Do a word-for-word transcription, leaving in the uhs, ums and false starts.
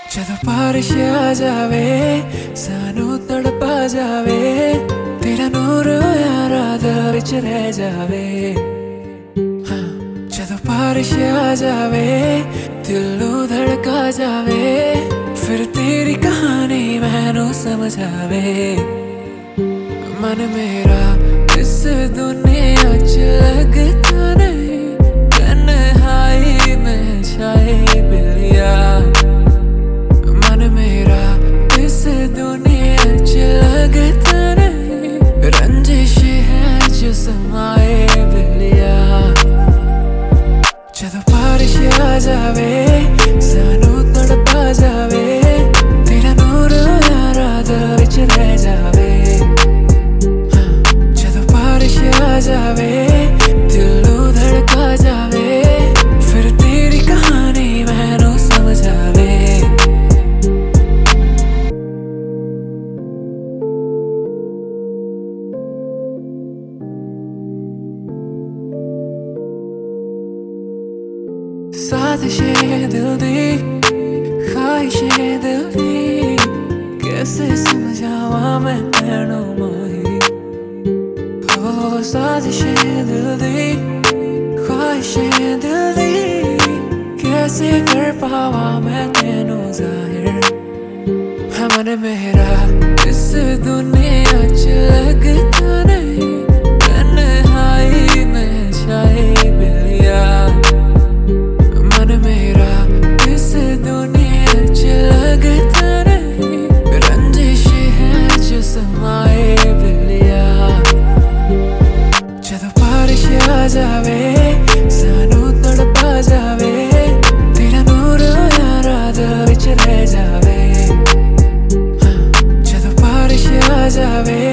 ਜਦੋਂ ਬਾਰਿਸ਼ ਆ ਜਾਵੇ ਸਾਨੂੰ ਤੜਪਾ ਜਾਵੇ ਤੇਰਾ ਨੂਰ ਯਾਰਾਂ ਦੇ ਵਿੱਚ ਰਹਿ ਜਾਵੇ ਹਾਂ ਜਦੋਂ ਬਾਰਿਸ਼ ਆ ਜਾਵੇ ਦਿਲ ਨੂੰ ਧੜਕਾ ਜਾਵੇ ਫਿਰ ਤੇਰੀ ਕਹਾਣੀ ਮੈਨੂੰ ਸਮਝ ਆਵੇ मन मेरा इस दुनिया च लगता नहीं तन्हाई में छाए बिलिया मन मेरा इस दुनिया च लगता नहीं रंजिश है जो समाए बिलिया जदों बारिश आ जावे सानू तड़पा जावे तेरा नूर यारा दे विच रह जावे जावे दिल नू धड़का जावे फिर तेरी कहानी मैनू समझ आवे साजिशें दिल दी ख्वाहिशें दिल दी कैसे समझावा मैं तैनू माही साजिशें दिल दी ख्वाहिशें दिल दी कैसे कर पावा मैं तेनू जाहिर है मन मेरा इस दुनिया च लगता नहीं तन्हाई में छाए बिलिया मन मेरा इस दुनिया च लगता नहीं रंजिश है जो समाए बिलिया जदों बारिश आ जावे सानू तड़पा जावे तेरा नूर यारा दे विच रह जावे हाँ जदों बारिश आ जावे